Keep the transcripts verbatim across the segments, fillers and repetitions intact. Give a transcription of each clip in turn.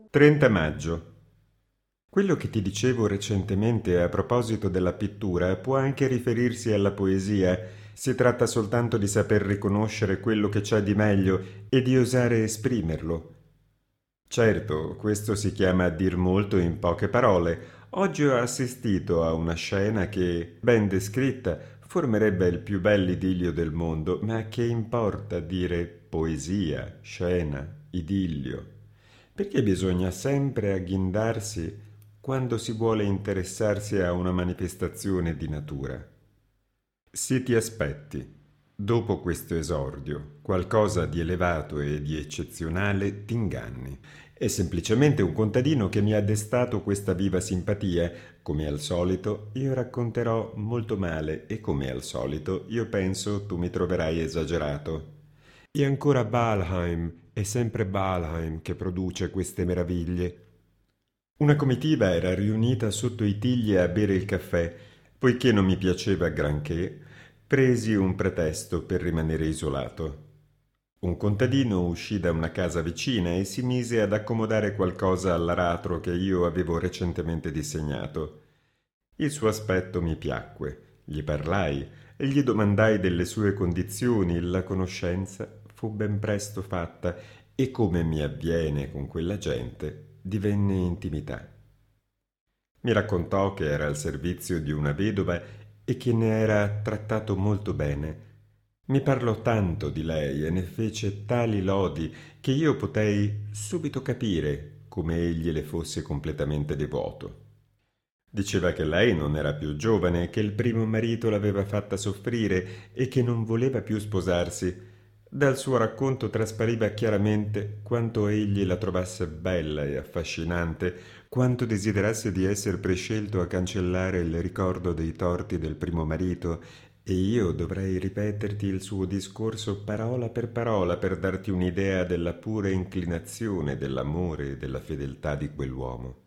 trenta maggio. Quello che ti dicevo recentemente a proposito della pittura può anche riferirsi alla poesia. Si tratta soltanto di saper riconoscere quello che c'è di meglio e di osare esprimerlo. Certo, questo si chiama dir molto in poche parole. Oggi ho assistito a una scena che, ben descritta, formerebbe il più bell'idillio del mondo, ma che importa dire poesia, scena, idillio? Perché bisogna sempre agghindarsi quando si vuole interessarsi a una manifestazione di natura? Se ti aspetti, dopo questo esordio, qualcosa di elevato e di eccezionale, t'inganni. È semplicemente un contadino che mi ha destato questa viva simpatia. Come al solito, io racconterò molto male e come al solito, io penso tu mi troverai esagerato. E ancora Baalheim, è sempre Baalheim che produce queste meraviglie. Una comitiva era riunita sotto i tigli a bere il caffè. Poiché non mi piaceva granché, presi un pretesto per rimanere isolato. Un contadino uscì da una casa vicina e si mise ad accomodare qualcosa all'aratro che io avevo recentemente disegnato. Il suo aspetto mi piacque, gli parlai e gli domandai delle sue condizioni. La conoscenza fu ben presto fatta e, come mi avviene con quella gente, divenne intimità. Mi raccontò che era al servizio di una vedova e che ne era trattato molto bene. Mi parlò tanto di lei e ne fece tali lodi che io potei subito capire come egli le fosse completamente devoto. Diceva che lei non era più giovane, che il primo marito l'aveva fatta soffrire e che non voleva più sposarsi. Dal suo racconto traspariva chiaramente quanto egli la trovasse bella e affascinante, quanto desiderasse di esser prescelto a cancellare il ricordo dei torti del primo marito, e io dovrei ripeterti il suo discorso parola per parola per darti un'idea della pura inclinazione, dell'amore e della fedeltà di quell'uomo.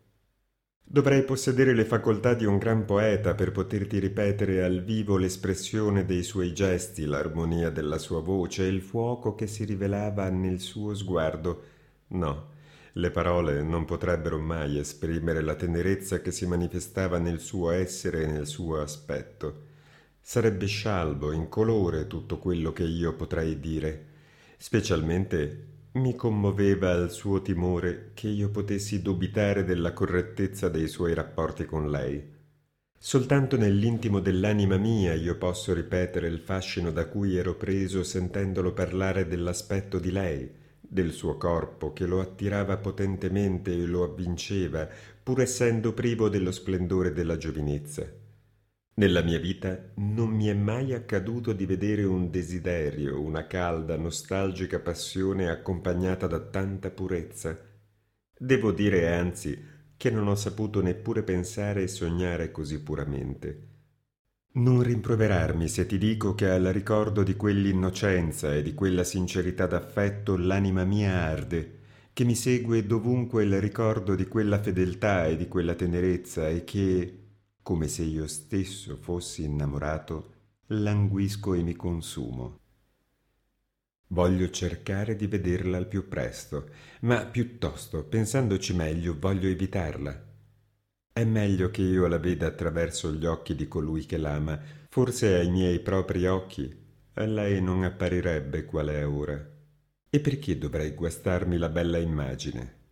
Dovrei possedere le facoltà di un gran poeta per poterti ripetere al vivo l'espressione dei suoi gesti, l'armonia della sua voce e il fuoco che si rivelava nel suo sguardo. No, le parole non potrebbero mai esprimere la tenerezza che si manifestava nel suo essere e nel suo aspetto. Sarebbe scialbo, incolore tutto quello che io potrei dire. Specialmente mi commoveva il suo timore che io potessi dubitare della correttezza dei suoi rapporti con lei. Soltanto nell'intimo dell'anima mia io posso ripetere il fascino da cui ero preso sentendolo parlare dell'aspetto di lei, del suo corpo che lo attirava potentemente e lo avvinceva, pur essendo privo dello splendore della giovinezza. Nella mia vita non mi è mai accaduto di vedere un desiderio, una calda, nostalgica passione accompagnata da tanta purezza. Devo dire, anzi, che non ho saputo neppure pensare e sognare così puramente. Non rimproverarmi se ti dico che al ricordo di quell'innocenza e di quella sincerità d'affetto l'anima mia arde, che mi segue dovunque il ricordo di quella fedeltà e di quella tenerezza e che, come se io stesso fossi innamorato, languisco e mi consumo. Voglio cercare di vederla al più presto, ma piuttosto, pensandoci meglio, voglio evitarla. È meglio che io la veda attraverso gli occhi di colui che l'ama. Forse ai miei propri occhi a lei non apparirebbe qual è ora. E perché dovrei guastarmi la bella immagine?